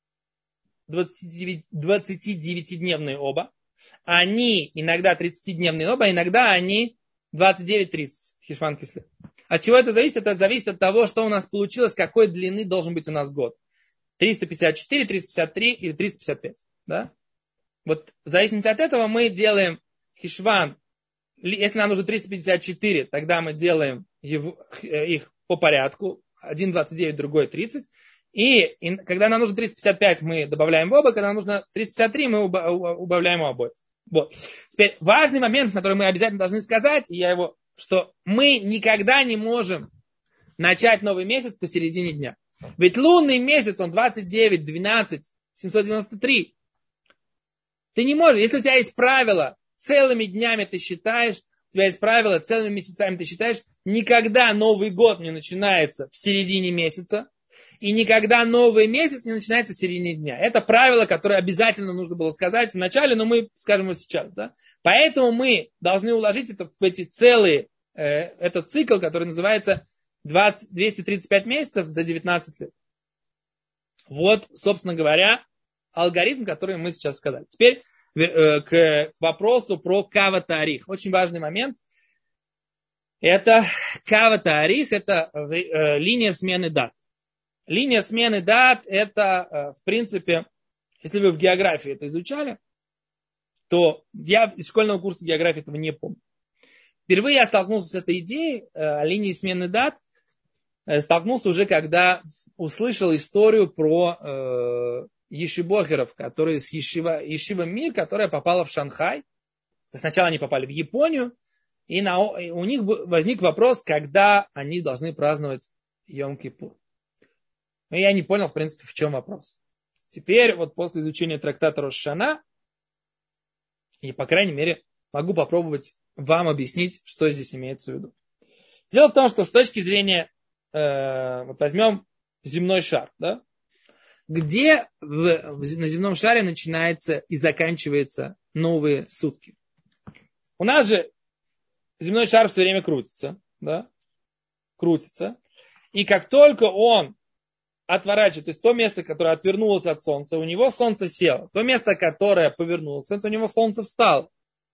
двадцатидевятидневные оба, они иногда тридцатидневные оба, иногда они двадцать девять тридцать. Хишван и Кислев. От чего это зависит? Это зависит от того, что у нас получилось, какой длины должен быть у нас год. триста пятьдесят четыре, триста пятьдесят три или триста пятьдесят пять. Да? Вот в зависимости от этого мы делаем Хишван. Если нам нужно триста пятьдесят четыре, тогда мы делаем его, их по порядку. один двадцать девять, другой тридцать. И, и когда нам нужно триста пятьдесят пять, мы добавляем в оба, когда нам нужно триста пятьдесят три, мы убавляем у обоих. Вот. Теперь важный момент, который мы обязательно должны сказать, я его, что мы никогда не можем начать новый месяц посередине дня. Ведь лунный месяц, он двадцать девять, двенадцать, семьсот девяносто три. Ты не можешь, если у тебя есть правило, целыми днями ты считаешь, у тебя есть правило, целыми месяцами ты считаешь, никогда Новый год не начинается в середине месяца, и никогда новый месяц не начинается в середине дня. Это правило, которое обязательно нужно было сказать в начале, но мы скажем его сейчас. Да? Поэтому мы должны уложить это в эти целые, э, этот цикл, который называется двести тридцать пять месяцев за девятнадцать лет. Вот, собственно говоря, алгоритм, который мы сейчас сказали. Теперь э, к вопросу про кава-таарих. Очень важный момент. Это кава-таарих, это э, линия смены дат. Линия смены дат, это, э, в принципе, если вы в географии это изучали, то я из школьного курса географии этого не помню. Впервые я столкнулся с этой идеей э, линии смены дат, э, столкнулся уже, когда услышал историю про э, ешибохеров, которые с ешива, ешива Мир, которая попала в Шанхай. Сначала они попали в Японию, и на, у них возник вопрос, когда они должны праздновать Йом-Кипур. Но я не понял, в принципе, в чем вопрос. Теперь, вот после изучения трактата Рош ха-Шана, я, по крайней мере, могу попробовать вам объяснить, что здесь имеется в виду. Дело в том, что с точки зрения, э, вот возьмем земной шар, да, где в, в, на земном шаре начинается и заканчиваются новые сутки. У нас же земной шар все время крутится, да, крутится, и как только он отворачивает, то есть то место, которое отвернулось от солнца, у него солнце село, то место, которое повернулось, у него солнце встало.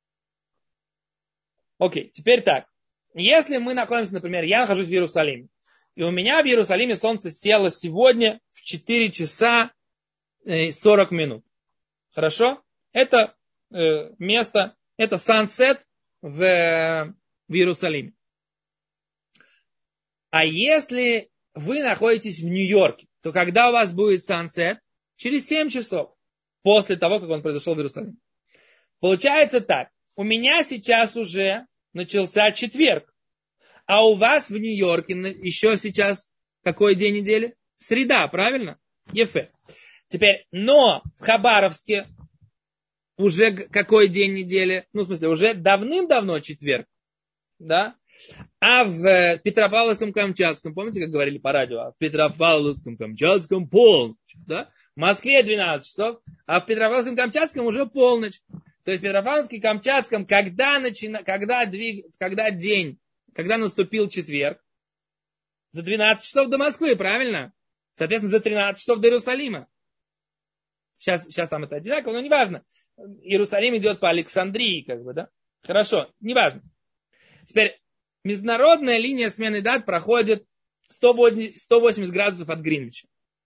Окей, теперь так. Если мы находимся, например, я нахожусь в Иерусалиме, и у меня в Иерусалиме солнце село сегодня в четыре часа сорок минут. Хорошо? Это э, место, это sunset в, в Иерусалиме. А если вы находитесь в Нью-Йорке, то когда у вас будет sunset? Через семь часов после того, как он произошел в Иерусалиме. Получается так. У меня сейчас уже начался четверг. А у вас в Нью-Йорке еще сейчас какой день недели? Среда, правильно? Ефе. Теперь, но в Хабаровске уже какой день недели? Ну, в смысле, уже давным-давно четверг. Да? А в Петропавловском-Камчатском, помните, как говорили по радио? В Петропавловском-Камчатском полночь. Да? В Москве двенадцать часов, а в Петропавловском-Камчатском уже полночь. То есть в Петропавловске-Камчатском, когда, начина... когда, двиг... когда день, когда наступил четверг, за двенадцать часов до Москвы, правильно? Соответственно, за тринадцать часов до Иерусалима. Сейчас, сейчас там это одинаково, но неважно. Иерусалим идет по Александрии, как бы, да? Хорошо, неважно. Теперь, международная линия смены дат проходит сто восемьдесят градусов от Гринвича.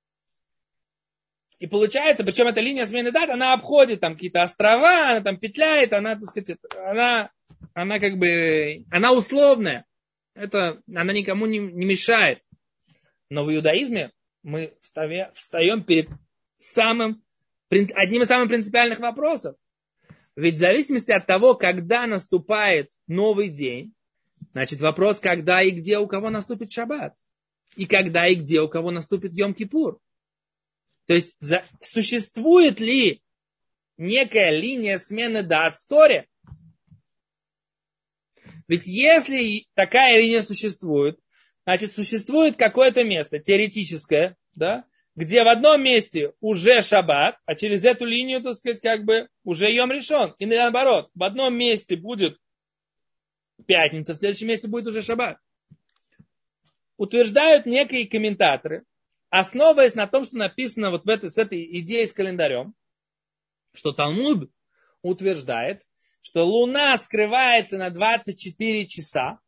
И получается, причем эта линия смены дат, она обходит там какие-то острова, она там петляет, она, так сказать, она, она как бы, она условная. Это, она никому не, не мешает. Но в иудаизме мы встаем, встаем перед самым, одним из самых принципиальных вопросов. Ведь в зависимости от того, когда наступает новый день, значит вопрос, когда и где у кого наступит шаббат. И когда и где у кого наступит Йом-Кипур. То есть за, существует ли некая линия смены дат в Торе? Ведь если такая линия существует, значит существует какое-то место теоретическое, да, где в одном месте уже шаббат, а через эту линию, так сказать, как бы уже Йом Ришон. И наоборот, в одном месте будет пятница, в следующем месте будет уже шаббат. Утверждают некие комментаторы, основываясь на том, что написано вот в этой, с этой идеей с календарем, что Талмуд утверждает, что Луна скрывается на двадцать четыре часа,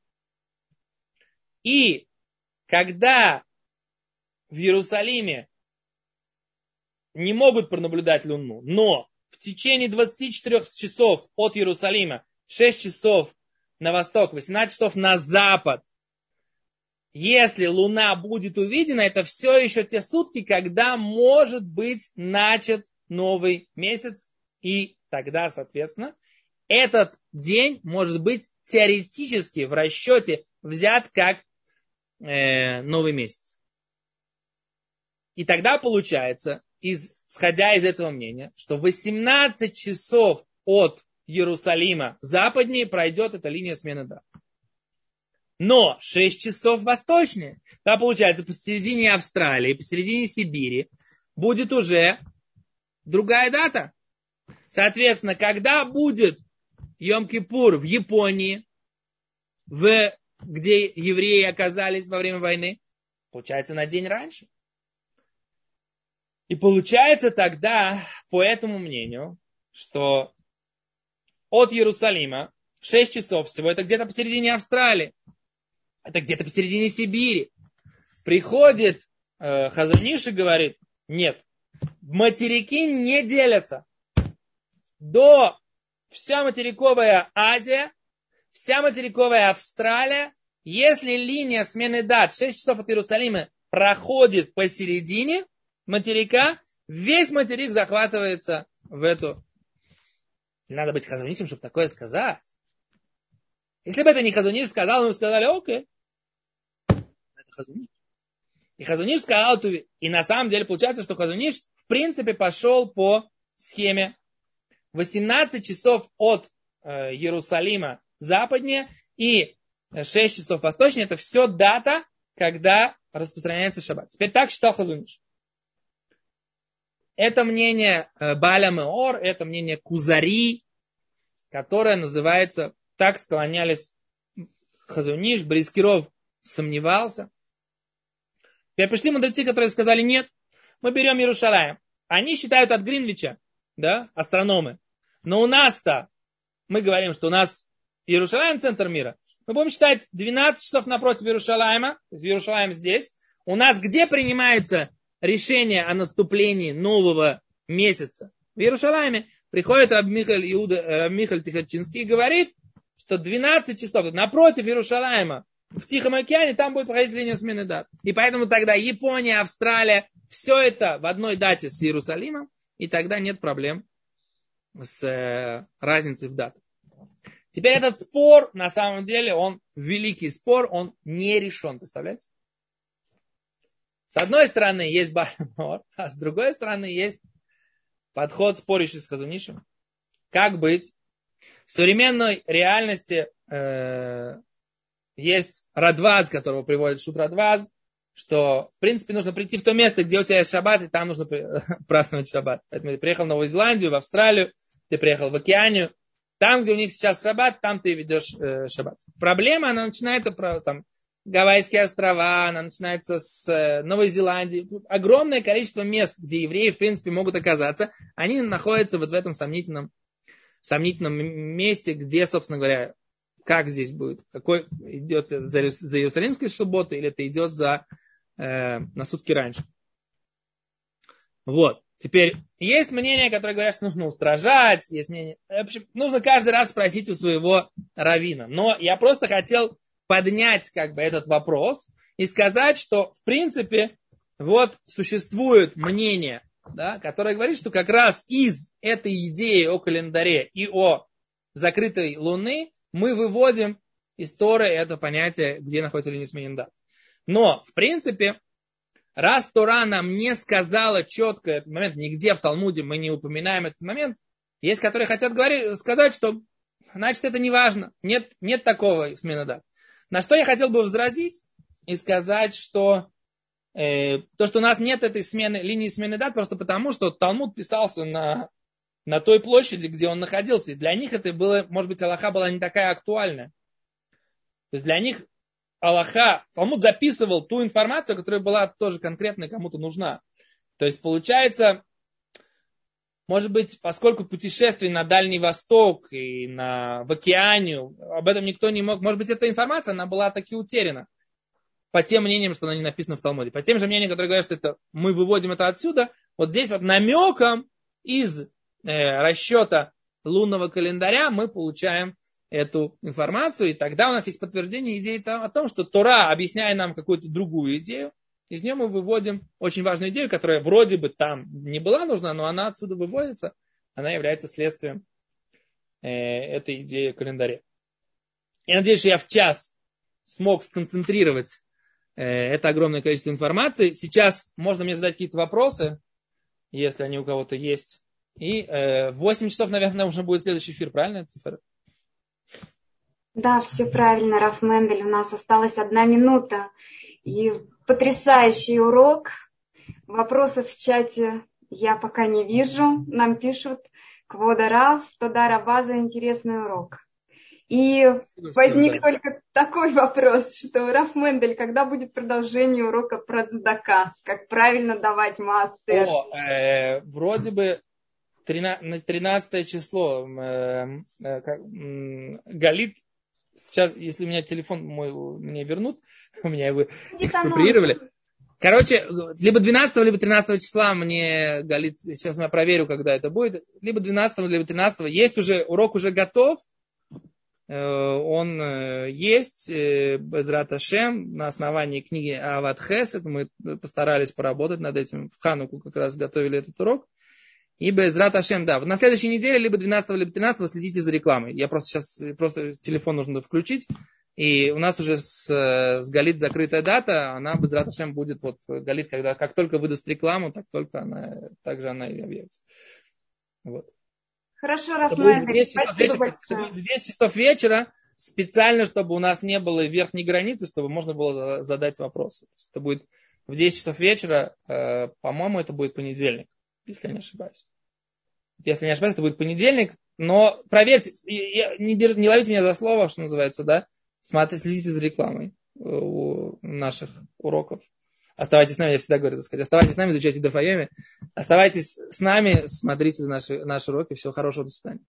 и когда в Иерусалиме не могут пронаблюдать Луну, но в течение двадцати четырёх часов от Иерусалима, шесть часов на восток, восемнадцать часов на запад, если Луна будет увидена, это все еще те сутки, когда может быть начат новый месяц. И тогда, соответственно, этот день может быть теоретически в расчете взят как э, новый месяц. И тогда получается, из, исходя из этого мнения, что восемнадцать часов от Иерусалима западнее пройдет эта линия смены дат. Но шесть часов восточнее, тогда получается посередине Австралии, посередине Сибири будет уже другая дата. Соответственно, когда будет Йом-Кипур в Японии, в, где евреи оказались во время войны, получается на день раньше. И получается тогда, по этому мнению, что от Иерусалима шесть часов всего, это где-то посередине Австралии, это где-то посередине Сибири. Приходит э, Хазон Иш и говорит, нет, материки не делятся. До вся материковая Азия, вся материковая Австралия, если линия смены дат шесть часов от Иерусалима проходит посередине материка, весь материк захватывается в эту. Надо быть Хазон Ишем, чтобы такое сказать. Если бы это не Хазон Иш сказал, мы бы сказали, окей. Это Хазон Иш. И Хазон Иш сказал, и на самом деле получается, что Хазон Иш в принципе пошел по схеме восемнадцать часов от э, Иерусалима западнее и шесть часов восточнее. Это все дата, когда распространяется шаббат. Теперь так считал Хазон Иш. Это мнение э, Бааля Меор, это мнение Кузари, которое называется, так склонялись Хазон Иш, Брискиров сомневался. Теперь пришли мудрецы, которые сказали, нет, мы берем Иерушалаим. Они считают от Гринвича, да, астрономы. Но у нас-то, мы говорим, что у нас Иерушалаим центр мира. Мы будем считать двенадцать часов напротив Иерушалаима, то есть Иерушалаим здесь. У нас где принимается решение о наступлении нового месяца? В Иерушалайме. Приходит Рабби Михаэль Иуда, Рабби Михаэль Тихачинский и говорит, что двенадцать часов напротив Иерушалайма в Тихом океане, там будет проходить линия смены дат. И поэтому тогда Япония, Австралия, все это в одной дате с Иерусалимом, и тогда нет проблем с э, разницей в датах. Теперь этот спор, на самом деле, он великий спор, он не решен, представляете? С одной стороны есть Бааля Меор, а с другой стороны есть подход, спорящий с Хазон Ишем. Как быть? В современной реальности э, есть Радваз, которого приводит Шут Радваз, что, в принципе, нужно прийти в то место, где у тебя есть шаббат, и там нужно праздновать шаббат. Поэтому ты приехал в Новую Зеландию, в Австралию, ты приехал в Океанию. Там, где у них сейчас шаббат, там ты ведешь э, шаббат. Проблема, она начинается, про, там, Гавайские острова, она начинается с э, Новой Зеландии. Тут огромное количество мест, где евреи, в принципе, могут оказаться. Они находятся вот в этом сомнительном, сомнительном месте, где, собственно говоря, как здесь будет, какой идет за, за Иерусалимской субботой, или это идет за, э, на сутки раньше. Вот. Теперь есть мнения, которые говорят, что нужно устражать, есть мнение, нужно каждый раз спросить у своего раввина. Но я просто хотел поднять как бы этот вопрос и сказать, что в принципе вот существует мнение, да, которое говорит, что как раз из этой идеи о календаре и о закрытой луны мы выводим из Торы это понятие, где находится линия смены дат. Но в принципе, раз Тора нам не сказала четко этот момент, нигде в Талмуде мы не упоминаем этот момент, есть, которые хотят говорить, сказать, что значит это не важно, нет, нет такого смены дат. На что я хотел бы возразить и сказать, что э, то, что у нас нет этой смены, линии смены дат, просто потому, что Талмуд писался на, на той площади, где он находился. И для них это было, может быть, алаха была не такая актуальная. То есть для них алаха, Талмуд записывал ту информацию, которая была тоже конкретно кому-то нужна. То есть получается, может быть, поскольку путешествие на Дальний Восток и на, в Океанию, об этом никто не мог, может быть, эта информация, она была таки утеряна. По тем мнениям, что она не написана в Талмуде. По тем же мнениям, которые говорят, что это, мы выводим это отсюда, вот здесь вот намеком из э, расчета лунного календаря мы получаем эту информацию, и тогда у нас есть подтверждение идеи о том, что Тора, объясняя нам какую-то другую идею, из нее мы выводим очень важную идею, которая вроде бы там не была нужна, но она отсюда выводится, она является следствием э, этой идеи календаря. Я надеюсь, что я в час смог сконцентрировать э, это огромное количество информации. Сейчас можно мне задать какие-то вопросы, если они у кого-то есть. И э, в восемь часов, наверное, уже будет следующий эфир, правильно, Цифер? Да, все правильно, Раф Мендель. У нас осталась одна минута. И потрясающий урок. Вопросов в чате я пока не вижу. Нам пишут: Квода Раф, Тода Раба за интересный урок. И Спасибо возник всем, да. только такой вопрос, что Раф Мендель, когда будет продолжение урока про цдака? Как правильно давать массер? О, э, вроде бы тринадцатое число э, э, как, э, Галит. Сейчас, если у меня телефон мой мне вернут, у меня его экспроприировали. Короче, либо двенадцатого, либо тринадцатого числа мне Галит, сейчас я проверю, когда это будет, либо двенадцатого, либо тринадцатого. Есть уже, урок уже готов, он есть, Безрат Ашем, на основании книги Ават Хесед, мы постарались поработать над этим, в Хануку как раз готовили этот урок. И Безрат Ашем, да. На следующей неделе, либо двенадцатого, либо тринадцатого, следите за рекламой. Я просто сейчас, просто телефон нужно включить. И у нас уже с, с Галит закрытая дата. Она, Безрат Ашем, будет вот Галит, когда, как только выдаст рекламу, так только она, так же она и объявится. Вот. Хорошо, Рафмэн, в десять часов вечера, специально, чтобы у нас не было верхней границы, чтобы можно было задать вопросы. То есть это будет в десять часов вечера, э, по-моему, это будет понедельник, если я не ошибаюсь. Если не ошибаюсь, это будет понедельник, но проверьте, не, не ловите меня за слово, что называется, да, смотрите, следите за рекламой у наших уроков. Оставайтесь с нами, я всегда говорю, так сказать, оставайтесь с нами, изучайте Дафайоми, оставайтесь с нами, смотрите за наши, наши уроки, всего хорошего, до свидания.